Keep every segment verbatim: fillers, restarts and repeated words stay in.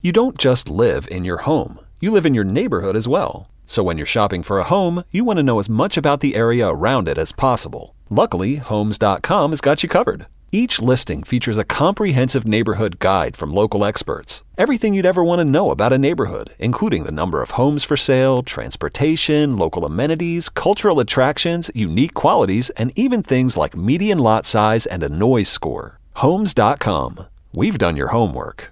You don't just live in your home. You live in your neighborhood as well. So when you're shopping for a home, you want to know as much about the area around it as possible. Luckily, Homes dot com has got you covered. Each listing features a comprehensive neighborhood guide from local experts. Everything you'd ever want to know about a neighborhood, including the number of homes for sale, transportation, local amenities, cultural attractions, unique qualities, and even things like median lot size and a noise score. Homes dot com. We've done your homework.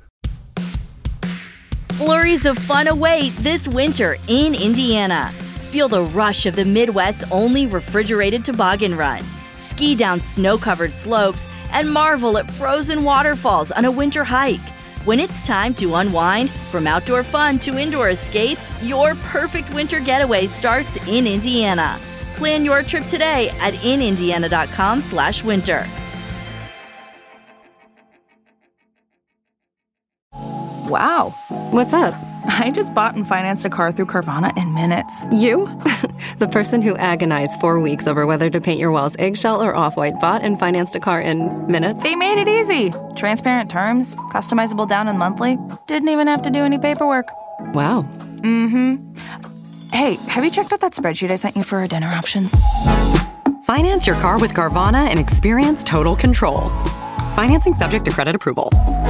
Flurries of fun await this winter in Indiana. Feel the rush of the Midwest's only refrigerated toboggan run. Ski down snow-covered slopes and marvel at frozen waterfalls on a winter hike. When it's time to unwind, from outdoor fun to indoor escapes, your perfect winter getaway starts in Indiana. Plan your trip today at in indiana dot com slash winter. Wow. What's up? I just bought and financed a car through Carvana in minutes. You? The person who agonized four weeks over whether to paint your walls eggshell or off-white bought and financed a car in minutes? They made it easy. Transparent terms, customizable down and monthly. Didn't even have to do any paperwork. Wow. Mm-hmm. Hey, have you checked out that spreadsheet I sent you for our dinner options? Finance your car with Carvana and experience total control. Financing subject to credit approval.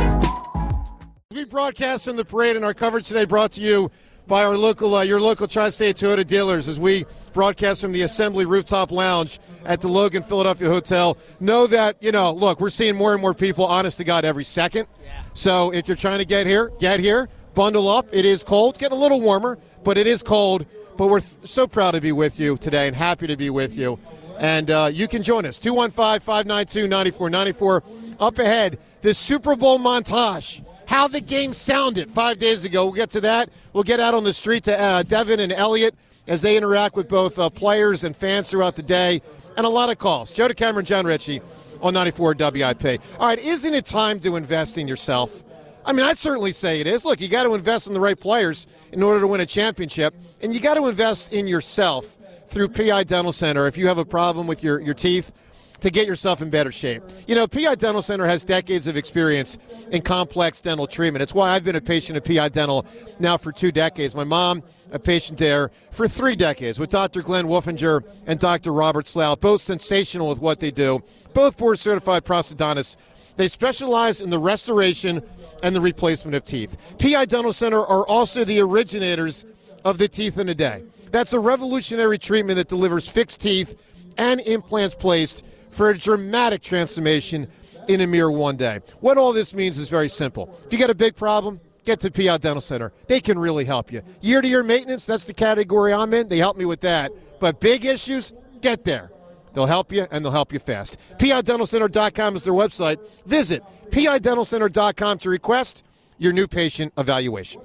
We broadcast from the parade, and our coverage today brought to you by our local, uh, your local Tri-State Toyota dealers as we broadcast from the Assembly Rooftop Lounge at the Logan Philadelphia Hotel. Know that, you know, look, we're seeing more and more people, honest to God, every second. Yeah. So if you're trying to get here, get here, bundle up. It is cold. It's getting a little warmer, but it is cold. But we're th- so proud to be with you today and happy to be with you. And uh, you can join us, two one five, five nine two, nine four nine four. Up ahead, the Super Bowl montage. How the game sounded five days ago. We'll get to that. We'll get out on the street to uh, Devin and Elliot as they interact with both uh, players and fans throughout the day. And a lot of calls. Joe DeCamera, John Ritchie on ninety-four W I P. All right, isn't it time to invest in yourself? I mean, I'd certainly say it is. Look, you got to invest in the right players in order to win a championship. And you got to invest in yourself through P I Dental Center if you have a problem with your, your teeth, to get yourself in better shape. You know, P I Dental Center has decades of experience in complex dental treatment. It's why I've been a patient of P I Dental now for two decades. My mom, a patient there for three decades with Doctor Glenn Wolfinger and Doctor Robert Slough, both sensational with what they do, both board-certified prosthodontists. They specialize in the restoration and the replacement of teeth. P I Dental Center are also the originators of the Teeth in a Day. That's a revolutionary treatment that delivers fixed teeth and implants placed for a dramatic transformation in a mere one day. What all this means is very simple. If you got a big problem, get to P I Dental Center. They can really help you. Year-to-year maintenance, that's the category I'm in. They help me with that. But big issues, get there. They'll help you, and they'll help you fast. P I dental center dot com is their website. Visit P I dental center dot com to request your new patient evaluation.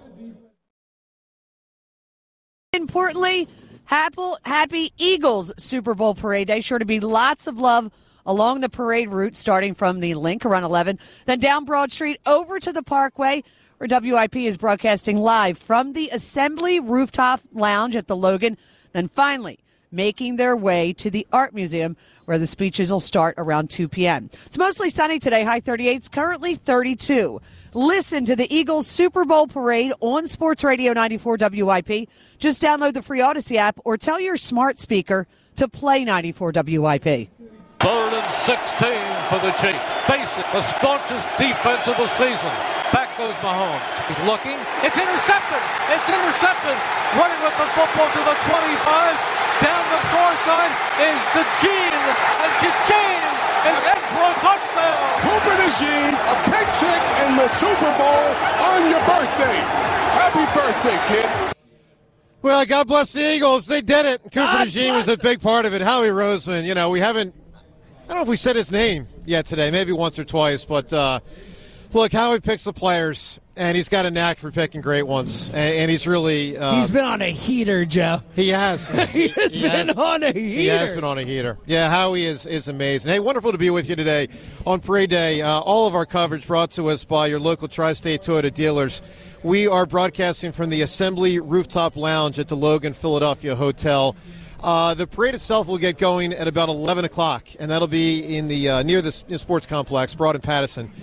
Importantly, happy, happy Eagles Super Bowl Parade Day. Sure to be lots of love along the parade route, starting from the Link around eleven, then down Broad Street over to the Parkway, where W I P is broadcasting live from the Assembly Rooftop Lounge at the Logan, then finally making their way to the Art Museum, where the speeches will start around two p.m. It's mostly sunny today, high thirty-eight, it's currently thirty-two. Listen to the Eagles Super Bowl Parade on Sports Radio ninety-four W I P. Just download the free Odyssey app or tell your smart speaker to play ninety-four W I P. Third and sixteen for the Chiefs. Face it, the staunchest defense of the season. Back goes Mahomes. He's looking. It's intercepted. It's intercepted. Running with the football to the twenty-five. Down the far side is DeJean. And DeJean is in for a touchdown. Cooper DeJean, a pick six in the Super Bowl on your birthday. Happy birthday, kid. Well, God bless the Eagles. They did it. Cooper DeJean was a big part of it. Howie Roseman, you know, we haven't, I don't know if we said his name yet today, maybe once or twice, but uh, look, Howie picks the players, and he's got a knack for picking great ones, and, and he's really... Uh, he's been on a heater, Joe. He has. he has he been has, on a heater. He has been on a heater. Yeah, Howie is, is amazing. Hey, wonderful to be with you today on Parade Day. Uh, all of our coverage brought to us by your local Tri-State Toyota dealers. We are broadcasting from the Assembly Rooftop Lounge at the Logan Philadelphia Hotel. Uh, the parade itself will get going at about eleven o'clock, and that'll be in the uh, near the sports complex, Broad and Patterson.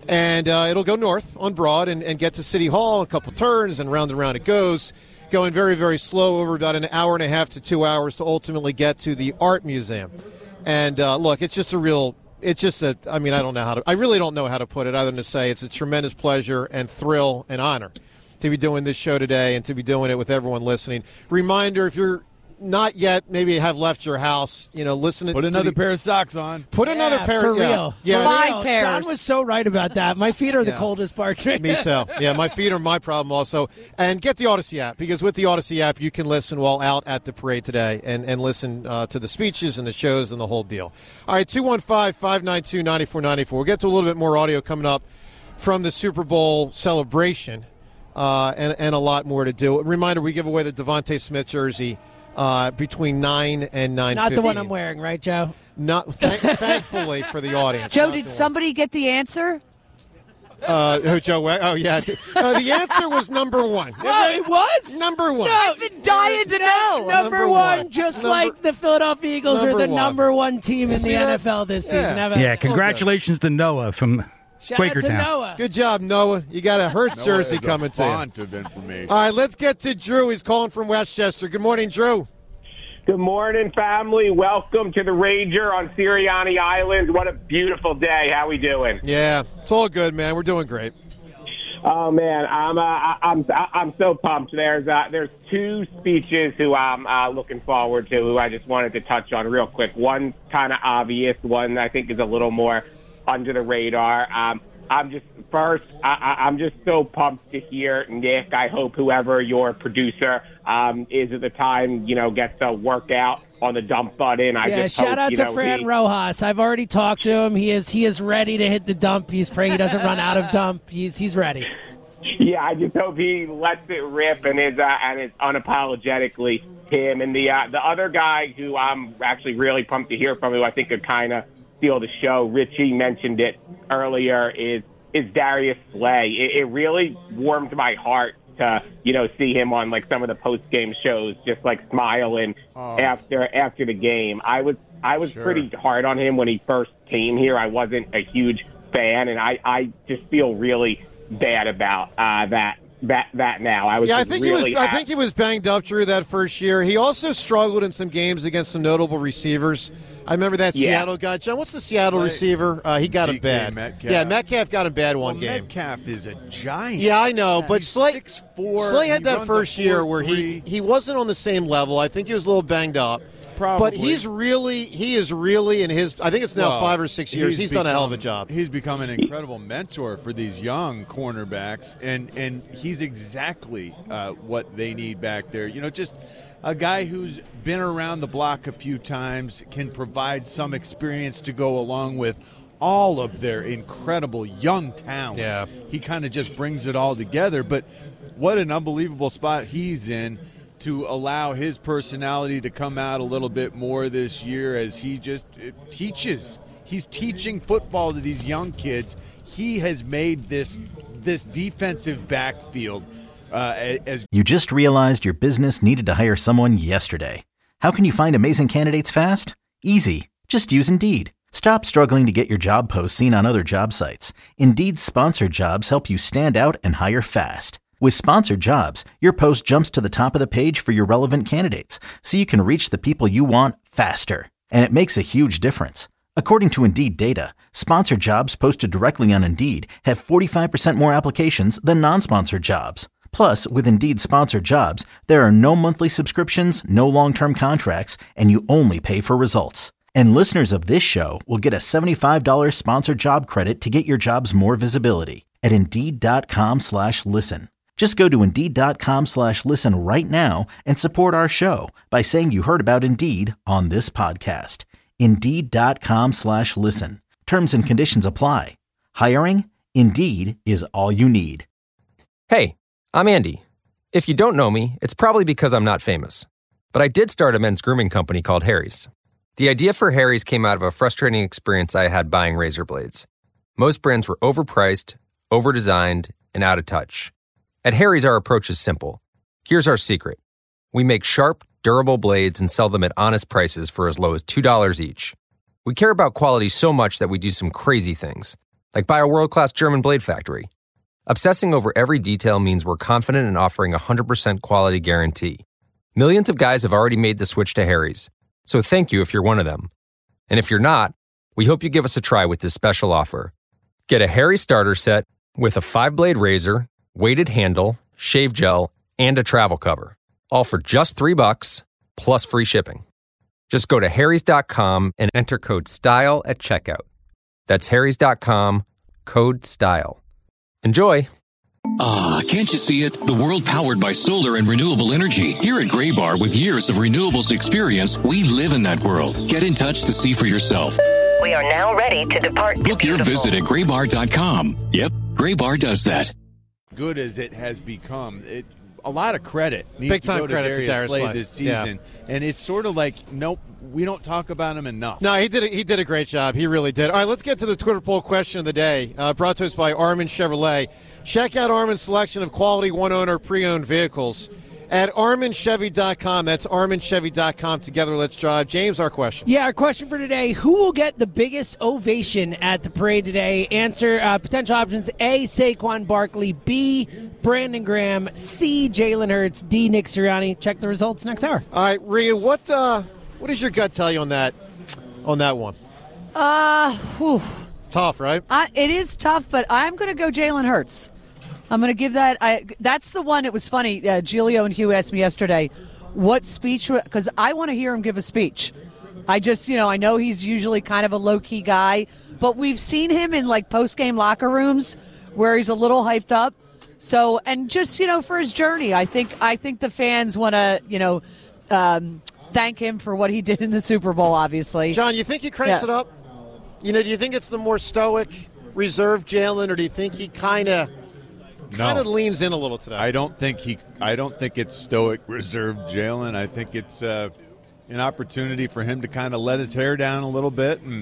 And uh, it'll go north on Broad and, and get to City Hall, a couple turns, and round and round it goes, going very, very slow over about an hour and a half to two hours to ultimately get to the Art Museum. And, uh, look, it's just a real – it's just a – I mean, I don't know how to – I really don't know how to put it other than to say it's a tremendous pleasure and thrill and honor to be doing this show today and to be doing it with everyone listening. Reminder, if you're not yet, maybe have left your house, you know, listen to Put another the, pair of socks on. Put Yeah, another pair for of yeah, real. Yeah, For Five real. pairs. John was so right about that. My feet are the Yeah. coldest part. Me too. Yeah, my feet are my problem also. And get the Odyssey app, because with the Odyssey app, you can listen while out at the parade today and, and listen uh, to the speeches and the shows and the whole deal. All right, two one five, five nine two, nine four nine four. We'll get to a little bit more audio coming up from the Super Bowl celebration uh, and, and a lot more to do. Reminder, we give away the Devontae Smith jersey uh, between nine and nine fifteen. Not the one I'm wearing, right, Joe? Not, th- thankfully for the audience. Joe, Not did the one. somebody get the answer? Uh, who, Joe? We- Oh, yeah. Uh, the answer was number one. Oh, it was? Number one. No, I've been dying to know. Number, Number one, one. just Number- like the Philadelphia Eagles are Number the one. number one team You in the see that? N F L this Yeah. season. How about Yeah, that? congratulations to Noah from Shout out to Quakertown. Noah. Good job, Noah. You got a Hurts Noah jersey is a coming to you. font of information. All right, let's get to Drew. He's calling from Westchester. Good morning, Drew. Good morning, family. Welcome to the Ranger on Sirianni Island. What a beautiful day. How we doing? Yeah, it's all good, man. We're doing great. Oh man, I'm uh, I'm I'm so pumped. There's uh, there's two speeches who I'm uh, looking forward to. Who I just wanted to touch on real quick. One kind of obvious. One I think is a little more under the radar. Um, I'm just first. I, I, I'm just so pumped to hear Nick. I hope whoever your producer um, is at the time, you know, gets a workout on the dump button. I Yeah, just shout hope, out you to know, Fran he, Rojas. I've already talked to him. He is he is ready to hit the dump. He's praying he doesn't run out of dump. He's he's ready. Yeah, I just hope he lets it rip and is uh, and is unapologetically him. And the uh, the other guy who I'm actually really pumped to hear from, who I think could kind of steal the show, Richie mentioned it earlier, is is Darius Slay. It, it really warmed my heart to, you know, see him on like some of the post game shows, just like smiling Oh. after after the game. I was I was Sure. pretty hard on him when he first came here. I wasn't a huge fan, and I, I just feel really bad about uh, that that that now. I was Yeah, I just think really he was. I happy. think he was banged up, Drew, that first year. He also struggled in some games against some notable receivers. I remember that Yeah. Seattle guy. John, what's the Seattle Slay- receiver? Uh, he got him D K bad. Metcalf. Yeah, Metcalf got him bad one well, game. Metcalf is a giant. Yeah, I know, but He's Slay, six four, Slay had he that runs a first year where he, four three. he wasn't on the same level. I think he was a little banged up. Probably. But he's really, he is really in his, I think it's now Well, five or six years. He's, done a hell of a become- job. He's become an incredible mentor for these young cornerbacks, and, and he's exactly uh, what they need back there. You know, just a guy who's been around the block a few times, can provide some experience to go along with all of their incredible young talent. Yeah. He kind of just brings it all together. But what an unbelievable spot he's in to allow his personality to come out a little bit more this year as he just uh, teaches. He's teaching football to these young kids. He has made this this defensive backfield uh, as You just realized your business needed to hire someone yesterday. How can you find amazing candidates fast? Easy. Just use Indeed. Stop struggling to get your job posts seen on other job sites. Indeed's sponsored jobs help you stand out and hire fast. With sponsored jobs, your post jumps to the top of the page for your relevant candidates, so you can reach the people you want faster. And it makes a huge difference. According to Indeed data, sponsored jobs posted directly on Indeed have forty-five percent more applications than non-sponsored jobs. Plus, with Indeed sponsored jobs, there are no monthly subscriptions, no long-term contracts, and you only pay for results. And listeners of this show will get a seventy-five dollars sponsored job credit to get your jobs more visibility at Indeed.com slash listen. Just go to Indeed.com slash listen right now and support our show by saying you heard about Indeed on this podcast. Indeed.com slash listen. Terms and conditions apply. Hiring? Indeed is all you need. Hey, I'm Andy. If you don't know me, it's probably because I'm not famous. But I did start a men's grooming company called Harry's. The idea for Harry's came out of a frustrating experience I had buying razor blades. Most brands were overpriced, overdesigned, and out of touch. At Harry's, our approach is simple. Here's our secret. We make sharp, durable blades and sell them at honest prices for as low as two dollars each. We care about quality so much that we do some crazy things, like by a world-class German blade factory. Obsessing over every detail means we're confident in offering a one hundred percent quality guarantee. Millions of guys have already made the switch to Harry's, so thank you if you're one of them. And if you're not, we hope you give us a try with this special offer. Get a Harry starter set with a five-blade razor, weighted handle, shave gel, and a travel cover, all for just three bucks plus free shipping. Just go to harrys dot com and enter code STYLE at checkout. That's harrys dot com, code STYLE. Enjoy! Ah, can't you see it? The world powered by solar and renewable energy. Here at Graybar, with years of renewables experience, we live in that world. Get in touch to see for yourself. We are now ready to depart. Book your visit at graybar dot com. Yep, Graybar does that. Good as it has become, it, a lot of credit needs Big to time go to credit Darius, to Darius Slade Slade this season. Yeah. And it's sort of like, nope, we don't talk about him enough. No, he did. A, he did a great job. He really did. All right, let's get to the Twitter poll question of the day, uh, brought to us by Armin Chevrolet. Check out Armin's selection of quality one-owner pre-owned vehicles at armin chevy dot com. That's armin chevy dot com. Together, let's drive. James, our question. Yeah, our question for today, who will get the biggest ovation at the parade today? Answer, uh, potential options, A, Saquon Barkley, B, Brandon Graham, C, Jalen Hurts, D, Nick Sirianni. Check the results next hour. All right, Rhea, what uh, what does your gut tell you on that on that one? Uh, whew. Tough, right? Uh, it is tough, but I'm going to go Jalen Hurts. I'm going to give that. I, that's the one. It was funny. Uh, Giulio and Hugh asked me yesterday, what speech, because I want to hear him give a speech. I just, you know, I know he's usually kind of a low-key guy, but we've seen him in, like, post-game locker rooms where he's a little hyped up. So, and just, you know, for his journey, I think I think the fans want to, you know, um, thank him for what he did in the Super Bowl, obviously. John, you think he cranks Yeah. it up? You know, do you think it's the more stoic, reserved Jalen, or do you think he kind of kind of No. leans in a little today? I don't think he. I don't think it's stoic, reserved Jalen. I think it's uh, an opportunity for him to kind of let his hair down a little bit, and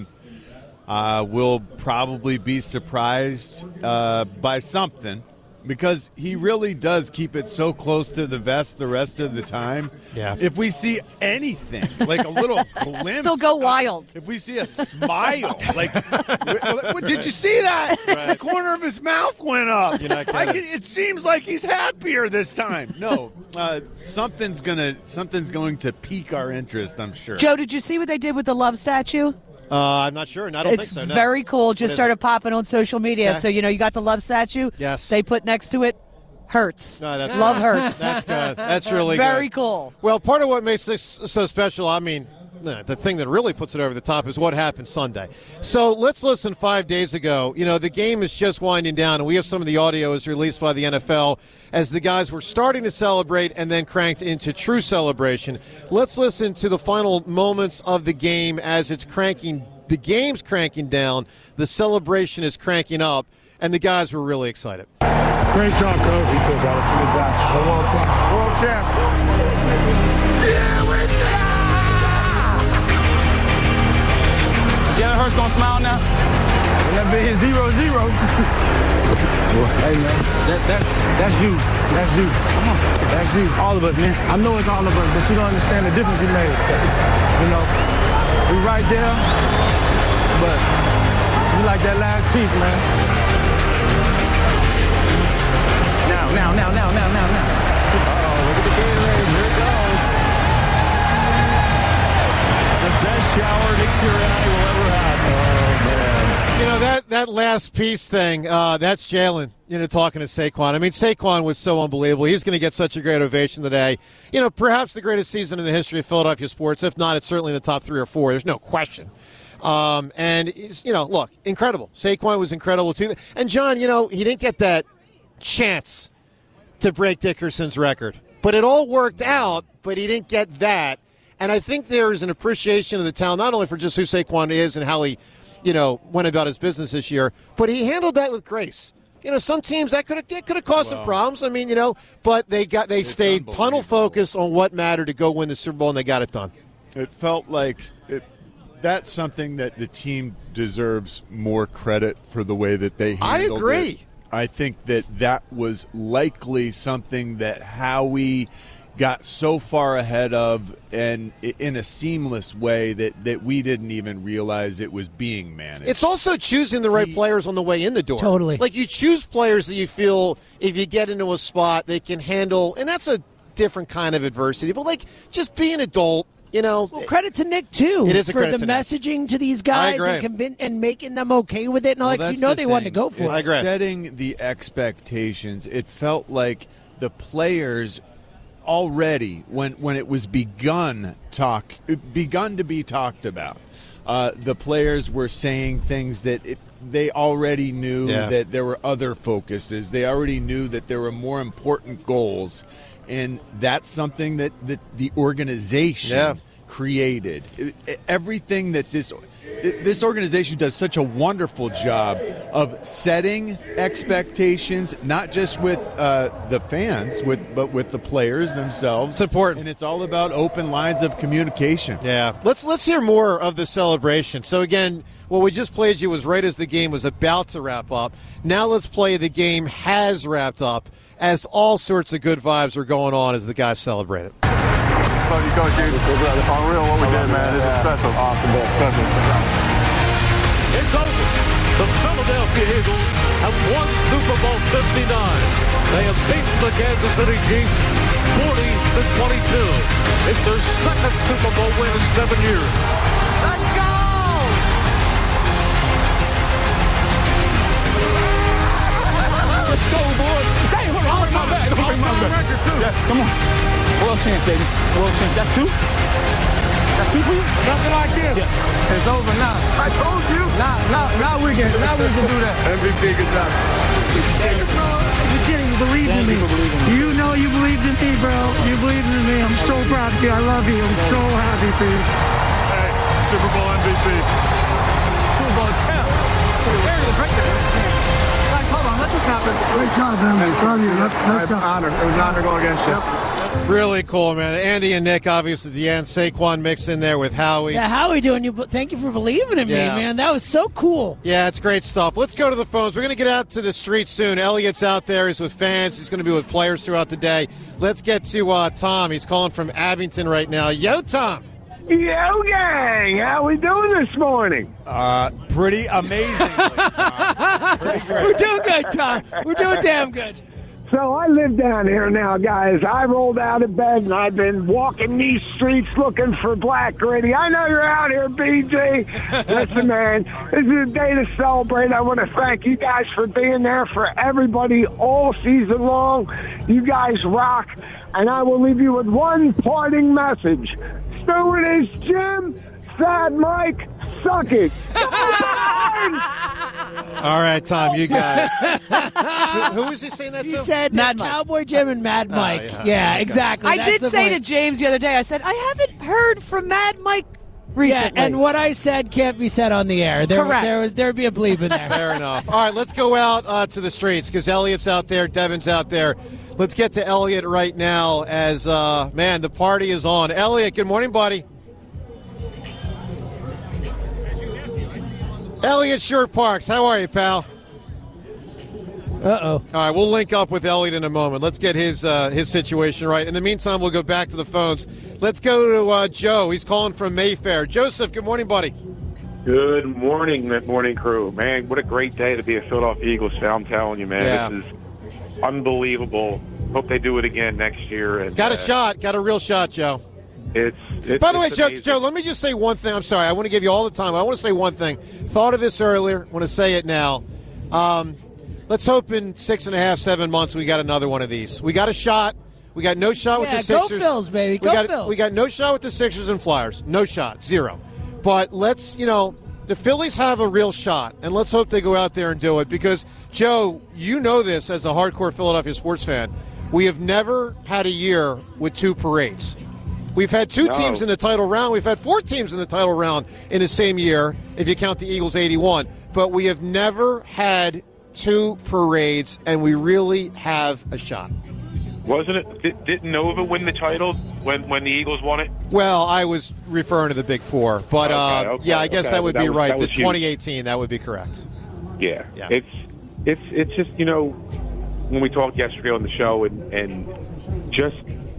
uh, we'll probably be surprised uh, by something, because he really does keep it so close to the vest the rest of the time. Yeah. If we see anything, like a little glimpse, They'll go wild. If we see a smile, like, what, did you see that? Right. The corner of his mouth went up. You're not I kidding. can, it seems like he's happier this time. No, uh, something's gonna something's going to pique our interest, I'm sure. Joe, did you see what they did with the love statue? Uh, I'm not sure, and I don't It's think so. No. very cool. Just What is started popping on social media. Okay. So, you know, you got the love statue. Yes. They put next to it, Hurts. No, that's Love Hurts. That's good. That's really Very good. cool. Well, part of what makes this so special, I mean, the thing that really puts it over the top is what happened Sunday. So let's listen five days ago. You know, the game is just winding down, and we have some of the audio as released by the N F L as the guys were starting to celebrate and then cranked into true celebration. Let's listen to the final moments of the game as it's cranking. The game's cranking down. The celebration is cranking up, and the guys were really excited. Great job, coach. You too, brother. Good back. The world champ. World champ. Yeah, we're there! Jalen Hurts gonna smile now? And that big zero zero. Hey man, that, that's that's you. That's you. Come on. That's you. All of us, man. I know it's all of us, but you don't understand the difference you made. You know, we right there, but we like that last piece, man. Now, now, now, now, now, now, now. Uh-oh, look at the Gatorade. Here it goes. The best shower Nick Sirianni will ever have. Oh, man. You know, that, that last piece thing, uh, that's Jalen, you know, talking to Saquon. I mean, Saquon was so unbelievable. He's going to get such a great ovation today. You know, perhaps the greatest season in the history of Philadelphia sports. If not, it's certainly in the top three or four. There's no question. Um, and, he's, you know, look, incredible. Saquon was incredible, too. And, John, you know, he didn't get that chance to break Dickerson's record. But it all worked out, but he didn't get that. And I think there is an appreciation of the talent, not only for just who Saquon is and how he, you know, went about his business this year, but he handled that with grace. You know, some teams that could have could have caused Wow. some problems. I mean, you know, but they got they It's stayed tunnel focused on what mattered to go win the Super Bowl, and they got it done. It felt like it, that's something that the team deserves more credit for the way that they I handled agree. it. I think that that was likely something that Howie got so far ahead of and in a seamless way that, that we didn't even realize it was being managed. It's also choosing the right players on the way in the door. Totally. Like you choose players that you feel if you get into a spot they can handle, and that's a different kind of adversity. But like just be an adult, you know. Well, credit to Nick too It is a for credit the to Nick. messaging to these I guys agree. and, convin- and making them okay with it. And all Well, that. 'Cause that's you know the they wanted to thing. go for It's it. setting the expectations. It felt like the players already, when when it was begun talk begun to be talked about, uh, the players were saying things that it, they already knew Yeah. that there were other focuses. They already knew that there were more important goals, and that's something that, that the organization Yeah. created. It- it- everything that this this organization does such a wonderful job of setting expectations, not just with uh, the fans, with but with the players themselves. It's important, and it's all about open lines of communication. Yeah, let's let's hear more of the celebration. So again, what we just played you was right as the game was about to wrap up. Now let's play the game has wrapped up, as all sorts of good vibes are going on as the guys celebrated. Love you, Coach. It's unreal what we did, man. This is special. Awesome, man. Special. It's over. The Philadelphia Eagles have won Super Bowl fifty-nine. They have beaten the Kansas City Chiefs forty to twenty-two. It's their second Super Bowl win in seven years. Let's go! Let's go, boys. Hey, hold on, bring my bag. Don't bring my bag. Yes, come on. World champ, baby. World champ. That's two? That's two for you? Nothing like this. Yeah. It's over now. I told you. Now, now, now we can, now we can do that. M V P, good job. You kidding? You believe in me. You know you believed in me, bro. You believed in me. I'm so proud of you. I love you. I'm so happy for you. Hey, Super Bowl M V P. Super Bowl champ. There it is, right there. Guys, hold on. Let this happen. Great job, man. It's proud of you. Let's go. Honor. It was an honor to go against you. Really cool, man. Andy and Nick, obviously, at the end. Saquon mixed in there with Howie. Yeah, Howie doing you. Thank you for believing in Yeah. me, man. That was so cool. Yeah, it's great stuff. Let's go to the phones. We're going to get out to the streets soon. Elliot's out there. He's with fans. He's going to be with players throughout the day. Let's get to uh, Tom. He's calling from Abington right now. Yo, Tom. Yo, gang. How we doing this morning? Uh, pretty amazing. Pretty great. We're doing good, Tom. We're doing damn good. So I live down here now, guys. I rolled out of bed and I've been walking these streets looking for Black Gritty. I know you're out here, B J. Listen, man, this is a day to celebrate. I want to thank you guys for being there for everybody all season long. You guys rock. And I will leave you with one parting message. Stewardess Jim, Fat Mike, suck it. All right, Tom, you got it. who, who was he saying that He to? said Mad that Mike. Cowboy Jim and Mad Mike. yeah. yeah, Okay. exactly. I That's did the say to point. James the other day, I said, I haven't heard from Mad Mike recently. Yeah, and what I said can't be said on the air. There, Correct. There was there'd be a bleep in there. Fair enough. All right, let's go out uh, to the streets because Elliot's out there, Devin's out there. Let's get to Elliot right now as, uh, man, the party is on. Elliot, good morning, buddy. Elliot Short Parks, how are you, pal? Uh-oh. All right, we'll link up with Elliot in a moment. Let's get his uh, his situation right. In the meantime, we'll go back to the phones. Let's go to uh, Joe. He's calling from Mayfair. Joseph, good morning, buddy. Good morning, morning crew. Man, what a great day to be a Philadelphia Eagles fan. I'm telling you, man. Yeah. This is unbelievable. Hope they do it again next year. And, Got a uh, shot. Got a real shot, Joe. It's, it's By the way, it's Joe, amazing. Joe, let me just say one thing. I'm sorry. I want to give you all the time. But I want to say one thing. Thought of this earlier. Want to say it now. Um, let's hope in six and a half, seven months we got another one of these. We got a shot. We got no shot with Yeah, the go Sixers. Phils, baby. We Go got, Phils. We got no shot with the Sixers and Flyers. No shot. Zero. But let's, you know, the Phillies have a real shot, and let's hope they go out there and do it because, Joe, you know this as a hardcore Philadelphia sports fan. We have never had a year with two parades. We've had two No. teams in the title round. We've had four teams in the title round in the same year, if you count the Eagles eighty-one. But we have never had two parades, and we really have a shot. Wasn't it? Did, didn't Nova win the title when, when the Eagles won it? Well, I was referring to the Big Four. But, Okay, uh, okay, yeah, I guess okay, that would but that be was- right. that The was huge. twenty eighteen, that would be correct. Yeah. Yeah. It's it's it's just, you know, when we talked yesterday on the show and, and just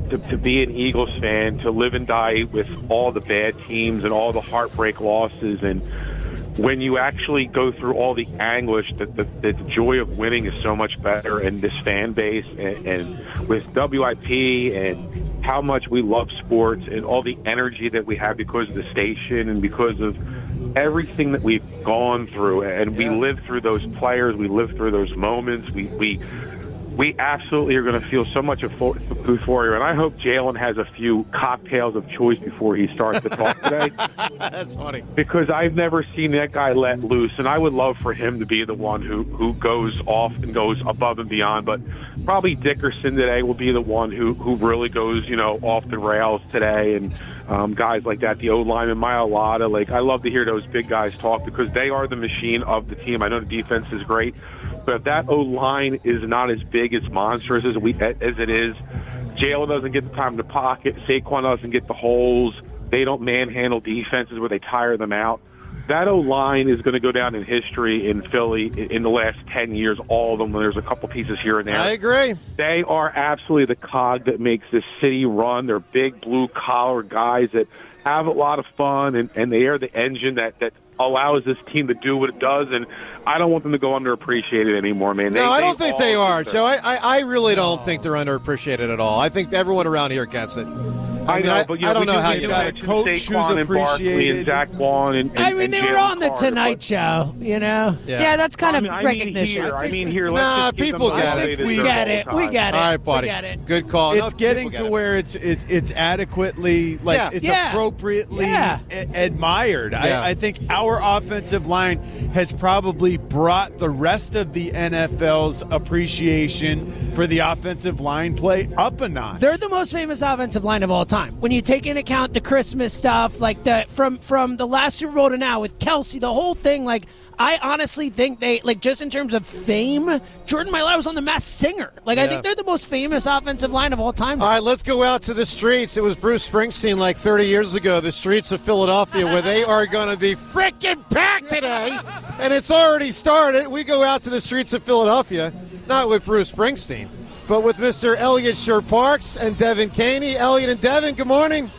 to, to be an Eagles fan, to live and die with all the bad teams and all the heartbreak losses. And when you actually go through all the anguish, that the, the joy of winning is so much better. And this fan base and, and with W I P and how much we love sports and all the energy that we have because of the station and because of everything that we've gone through, and we live through those players, we live through those moments, we we we absolutely are going to feel so much euphoria. And I hope Jalen has a few cocktails of choice before he starts to talk today. That's funny. Because I've never seen that guy let loose, and I would love for him to be the one who, who goes off and goes above and beyond. But probably Dickerson today will be the one who, who really goes, you know, off the rails today. And um, guys like that, the O-lineman, Mailata, like, I love to hear those big guys talk because they are the machine of the team. I know the defense is great, but if that O-line is not as big, as monstrous as we as it is, Jalen doesn't get the time to pocket, Saquon doesn't get the holes, they don't manhandle defenses where they tire them out. That O-line is going to go down in history in Philly in the last ten years, all of them. There's a couple pieces here and there. I agree. They are absolutely the cog that makes this city run. They're big, blue-collar guys that have a lot of fun, and, and they are the engine that, that allows this team to do what it does, and I don't want them to go underappreciated anymore, man. They, no, I don't they think they are, deserve. Joe. I, I, I really don't think they're underappreciated at all. I think everyone around here gets it. I, I mean, know, I, but you I know, don't we know do how need you to know. mention Coach who's Saquon and Barkley and appreciated. Zach Vaughn and, and I mean, and they were Jalen on the Carter, Tonight but- Show, you know? Yeah. Yeah, that's kind I of mean, I recognition. mean here. I mean here. Let's Nah, just give people them the get love it. they We deserve get all it. the We time. get it. All right, buddy. We get it. Good call. It's No, getting people to get it. where it's it's it's adequately like Yeah. it's Yeah. appropriately Yeah. a- admired. Yeah. I, I think our offensive line has probably brought the rest of the N F L's appreciation for the offensive line play up a notch. They're the most famous offensive line of all time. When you take into account the Christmas stuff, like the from from the last Super Bowl to now with Kelsey, the whole thing, like I honestly think they like just in terms of fame, Jordan Mailata was on The Masked Singer. Like I Yeah. think they're the most famous offensive line of all time. All right, let's go out to the streets. It was Bruce Springsteen like thirty years ago, the streets of Philadelphia, where they are going to be freaking packed today. And it's already started. We go out to the streets of Philadelphia, not with Bruce Springsteen, but with Mister Elliot Sher-Parks and Devin Caney. Elliot and Devin, good morning.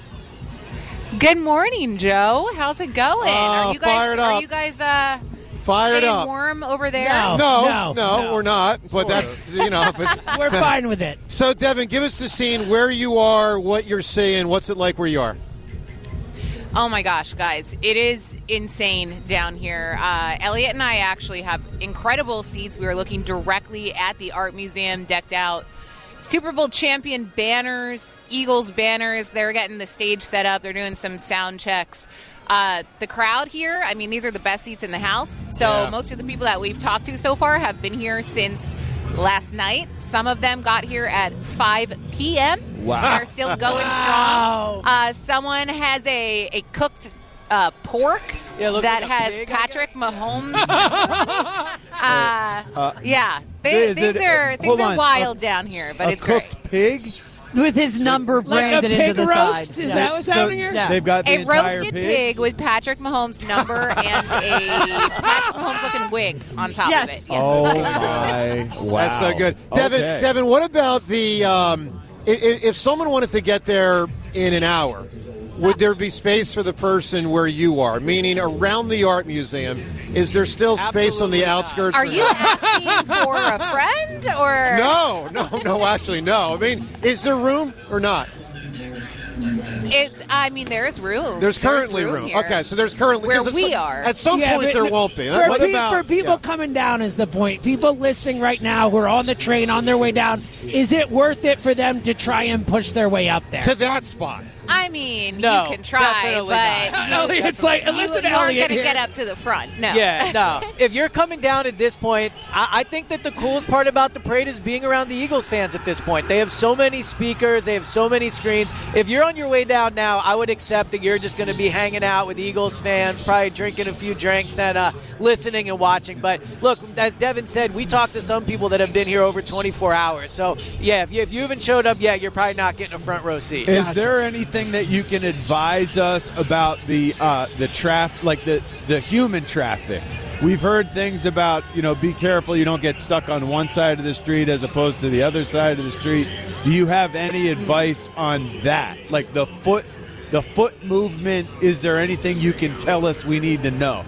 Good morning, Joe. How's it going? Uh, are you guys fired up. Are you guys uh Fired staying up. warm over there? No. No, no, no, no. we're not. But that's, you know. But, We're fine with it. So, Devin, give us the scene, where you are, what you're seeing. What's it like where you are? Oh my gosh, guys, it is insane down here. Uh, Elliot and I actually have incredible seats. We are looking directly at the art museum, decked out. Super Bowl champion banners, Eagles banners. They're getting the stage set up. They're doing some sound checks. Uh, the crowd here, I mean, these are the best seats in the house. So Yeah. most of the people that we've talked to so far have been here since last night. Some of them got here at five p.m. Wow. They're still going Wow. strong. Uh, someone has a, a cooked uh, pork Yeah, looks that like a has pig, I Patrick Mahomes. uh, Uh, yeah, they, is things it- are uh, things hold are on, wild a- down here, but a it's great. cooked pig. With his number Like a branded pig into the roast? side. Is Yeah. that what's So happening here? Yeah. They've got the A entire roasted pig. pig with Patrick Mahomes' number and a Patrick Mahomes looking wig on top Yes, of it. yes. Oh my! Wow, That's so good. Devin, Okay. Devin, what about the um, if, if someone wanted to get there in an hour, would there be space for the person where you are? Meaning around the art museum, is there still space on the Absolutely not. outskirts? Are or you not? asking for a friend or No, no, no. Actually, no. I mean, is there room or not? It, I mean, there is room. There's currently room, room. here. Okay, so there's currently Where 'cause at we some- are. At some Yeah, point, but- there but won't be. For, What pe- about for people yeah. coming down is the point. People listening right now who are on the train on their way down, is it worth it for them to try and push their way up there? to that spot? I mean, No, you can try, definitely but not. you, Elliot's like, you, listen to you aren't Elliot going to here. get up to the front. No. Yeah, no. If you're coming down at this point, I, I think that the coolest part about the parade is being around the Eagles fans at this point. They have so many speakers. They have so many screens. If you're on your way down now, I would accept that you're just going to be hanging out with Eagles fans, probably drinking a few drinks and uh, listening and watching. But look, as Devin said, we talked to some people that have been here over twenty-four hours. So, yeah, if you, if you haven't showed up yet, you're probably not getting a front row seat. Is there anything that you can advise us about the uh, the traffic, like the, the human traffic we've heard things about, you know, be careful you don't get stuck on one side of the street as opposed to the other side of the street. Do you have any advice on that? Like the foot, the foot movement, is there anything you can tell us we need to know?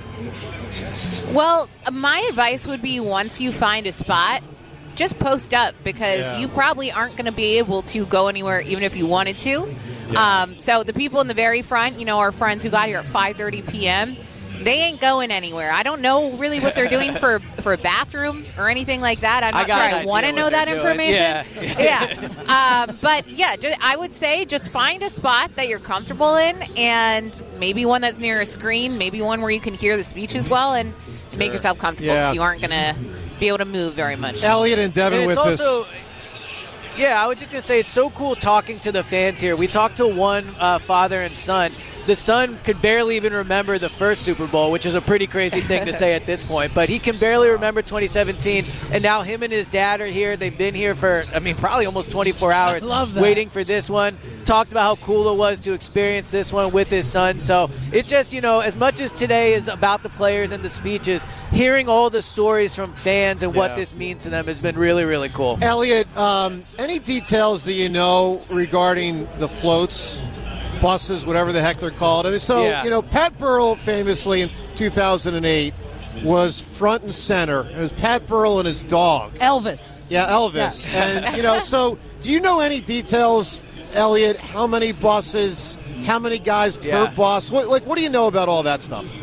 Well, my advice would be once you find a spot, just post up because Yeah. you probably aren't going to be able to go anywhere even if you wanted to. Yeah. Um, so the people in the very front, you know, our friends who got here at five thirty p.m., they ain't going anywhere. I don't know really what they're doing for, for a bathroom or anything like that. I'm I not got sure an I want to idea know what that they're doing. information. Yeah. yeah. Um, but, yeah, just, I would say just find a spot that you're comfortable in and maybe one that's near a screen, maybe one where you can hear the speech as well, and make yourself comfortable Yeah. so you aren't going to be able to move very much. Elliot and Devin And with it's also, this. yeah, I was just going to say, it's so cool talking to the fans here. We talked to one uh, father and son. The son could barely even remember the first Super Bowl, which is a pretty crazy thing to say at this point. But he can barely remember twenty seventeen, and now him and his dad are here. They've been here for, I mean, probably almost twenty-four hours love that. waiting for this one. Talked about how cool it was to experience this one with his son. So it's just, you know, as much as today is about the players and the speeches, hearing all the stories from fans and Yeah. what this means to them has been really, really cool. Elliot, um, any details that you know regarding the floats, buses, whatever the heck they're called? I mean, so, Yeah. you know, Pat Burrell famously in two thousand eight was front and center. It was Pat Burrell and his dog. Elvis. Yeah, Elvis. And, you know, so do you know any details, Elliot, how many buses, how many guys Yeah. per bus? What, like, what do you know about all that stuff?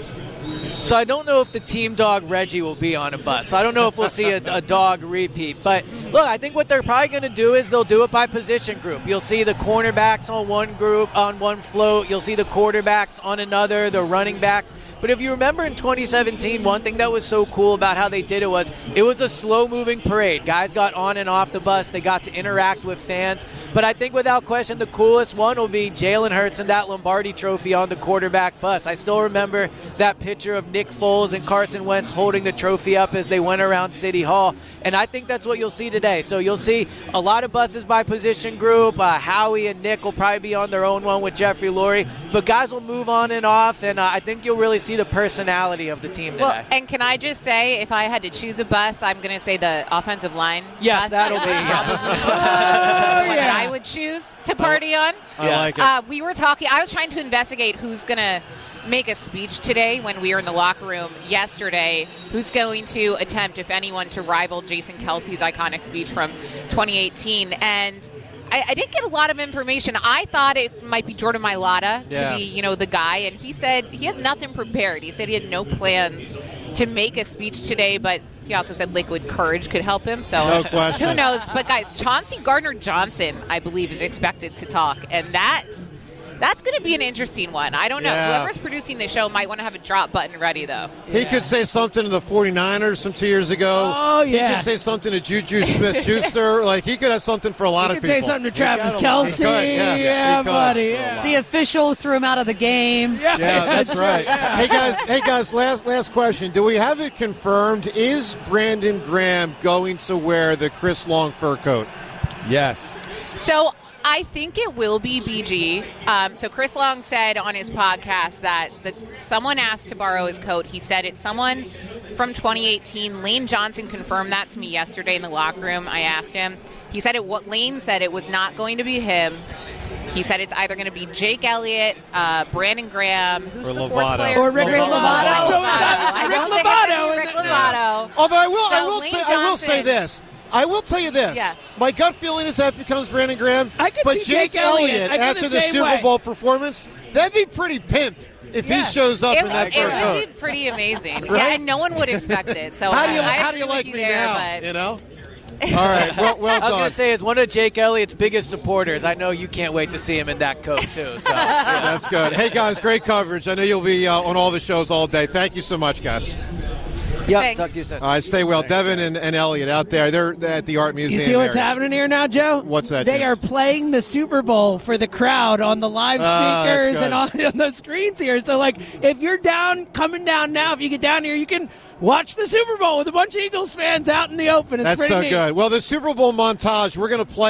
So I don't know if the team dog Reggie will be on a bus. So I don't know if we'll see a, a dog repeat. But look, I think what they're probably going to do is they'll do it by position group. You'll see the cornerbacks on one group, on one float. You'll see the quarterbacks on another, the running backs. But if you remember in twenty seventeen, one thing that was so cool about how they did it was it was a slow-moving parade. Guys got on and off the bus. They got to interact with fans. But I think without question, the coolest one will be Jalen Hurts and that Lombardi trophy on the quarterback bus. I still remember that picture of Nick Foles and Carson Wentz holding the trophy up as they went around City Hall. And I think that's what you'll see today. So you'll see a lot of buses by position group. Uh, Howie and Nick will probably be on their own one with Jeffrey Lurie. But guys will move on and off, and uh, I think you'll really see the personality of the team today. Well, and can I just say, if I had to choose a bus, I'm going to say the offensive line. Yes, bus. that'll be, yes. Probably the one that I would choose to party on. I like it. Uh, we were talking, I was trying to investigate who's going to make a speech today when we were in the locker room yesterday, who's going to attempt, if anyone, to rival Jason Kelsey's iconic speech from twenty eighteen. And I, I didn't get a lot of information. I thought it might be Jordan Mailata Yeah. to be, you know, the guy. And he said he has nothing prepared. He said he had no plans to make a speech today, but he also said liquid courage could help him. So No question. who knows? But, guys, Chauncey Gardner-Johnson, I believe, is expected to talk. And that... That's going to be an interesting one. I don't know. Yeah. Whoever's producing the show might want to have a drop button ready, though. He could say something to the 49ers from two years ago. Oh, yeah. He could say something to Juju Smith-Schuster. Like, he could have something for a lot You of could people. say something to Travis He Kelce. could, yeah. Yeah, He could. buddy. Yeah. The official threw him out of the game. Yeah, Yeah, that's right. Hey guys, hey guys. Last last question. Do we have it confirmed? Is Brandon Graham going to wear the Chris Long fur coat? Yes. So I think it will be B G. Um, so Chris Long said on his podcast that the, someone asked to borrow his coat. He said it's someone from twenty eighteen. Lane Johnson confirmed that to me yesterday in the locker room. I asked him. He said it. What Lane said, it was not going to be him. He said it's either going to be Jake Elliott, uh, Brandon Graham, who's Or the Lovato. fourth player? Or Rick Rick Lovato. Lovato. So it's obviously I Rick don't think it's Lovato. gonna be Rick Lovato. Although I will, I So will Lane say, I will say Johnson- this. I will tell you this. Yeah. My gut feeling is that becomes Brandon Graham. I could but see Jake, Jake Elliott. Elliott I feel after the the same Super way. Bowl performance, that'd be pretty pimp if Yeah. he shows up It, in that it fur would coat. be pretty amazing. Right? Yeah, and no one would expect it. So How do you, I, I how do you agree like with me you there, now? but You know. All right. Well, well I was done. going to say, as one of Jake Elliott's biggest supporters, I know you can't wait to see him in that coat, too. So Yeah, that's good. Hey guys, great coverage. I know you'll be uh, on all the shows all day. Thank you so much, guys. Yep, Thanks. talk to you soon. All right, stay well. Devin and, and Elliot out there. They're at the art museum. You see what's area. happening here now, Joe? What's that, They James? are playing the Super Bowl for the crowd on the live Ah, that's speakers and on, good. on the screens here. So, like, if you're down, coming down now, if you get down here, you can watch the Super Bowl with a bunch of Eagles fans out in the open. It's That's pretty so neat. good. Well, the Super Bowl montage, we're going to play it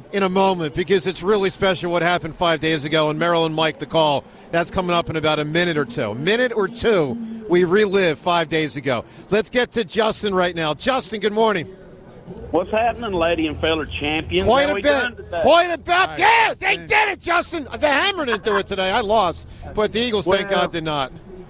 in a moment because it's really special what happened five days ago. And Merrill and Mike, the call, that's coming up in about a minute or two. A minute or two, we relive five days ago. Let's get to Justin right now. Justin, good morning. What's happening, Lady and Feller champions? Quite How a we bit. doing today? Quite a bit. Yeah, they did it, Justin. The Hammer didn't do it today. I lost. But the Eagles, thank Well- God, did not.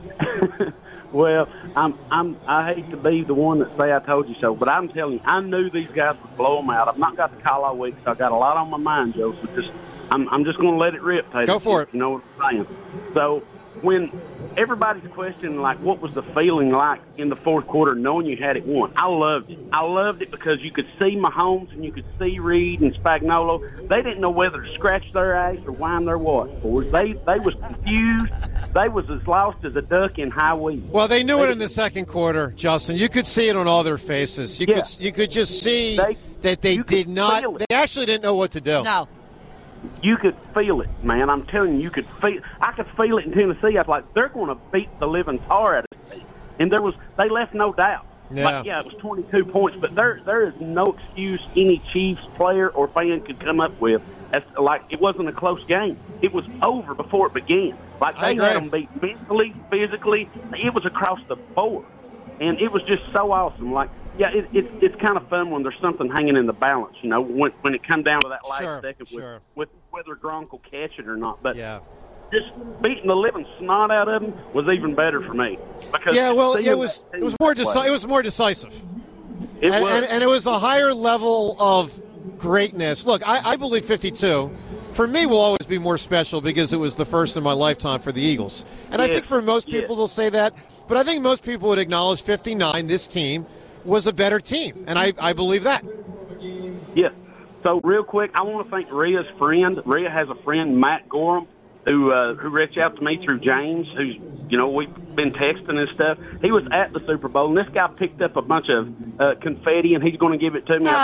Well, I'm, I'm, I hate to be the one that say I told you so, but I'm telling you, I knew these guys would blow them out. I've not got the call all week, so I've got a lot on my mind, Joe. So just, I'm, I'm just going to let it rip. Taylor. Go for it. You know what I'm saying? So when everybody's questioning, like, what was the feeling like in the fourth quarter knowing you had it won? I loved it. I loved it because you could see Mahomes and you could see Reed and Spagnuolo. They didn't know whether to scratch their ass or whine their what. Boys. They they was confused. They was as lost as a duck in high weed. Well, they knew it in the second quarter, Justin. You could see it on all their faces. You Yeah. could you could just see They- that they you did could not. feel it. They actually didn't know what to do. No. You could feel it, man. I'm telling you, you could feel. I could feel it in Tennessee. I was like, they're going to beat the living tar out of us. And there was, they left no doubt. Yeah. Like, yeah, it was twenty-two points, but there, there is no excuse any Chiefs player or fan could come up with. As, like, it wasn't a close game. It was over before it began. Like, I they had agree. them beat mentally, physically. It was across the board. And it was just so awesome. Like, yeah, it, it, it's kind of fun when there's something hanging in the balance, you know, when, when it comes down to that last Sure, second with, sure. with whether Gronk will catch it or not. But Yeah. just beating the living snot out of them was even better for me. Because Yeah, well, seeing it was that it was team more play, deci- it was more decisive. It and, was. And, and it was a higher level of greatness. Look, I, I believe fifty-two, for me, will always be more special because it was the first in my lifetime for the Eagles. And I Yes, think for most yes. people, they'll say that. But I think most people would acknowledge fifty-nine, this team, was a better team. And I, I believe that. Yeah. So real quick, I want to thank Rhea's friend. Rhea has a friend, Matt Gorham, who uh, who reached out to me through James, who's, you know, we've been texting and stuff. He was at the Super Bowl, and this guy picked up a bunch of uh, confetti, and he's going to give it to me.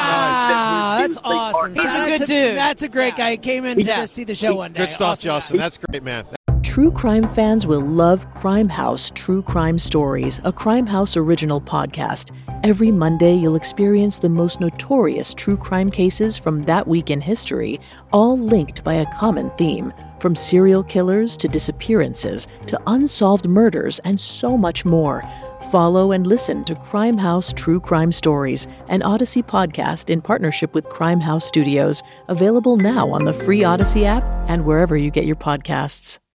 Ah, that's awesome. He's a That's good dude. That's a great guy. He came in Yeah. to see the show one day. Good stuff, Awesome guy. Justin. That's great, man. True crime fans will love Crime House True Crime Stories, a Crime House original podcast. Every Monday, you'll experience the most notorious true crime cases from that week in history, all linked by a common theme. From serial killers to disappearances to unsolved murders and so much more. Follow and listen to Crime House True Crime Stories, an Odyssey podcast in partnership with Crime House Studios, available now on the free Odyssey app and wherever you get your podcasts.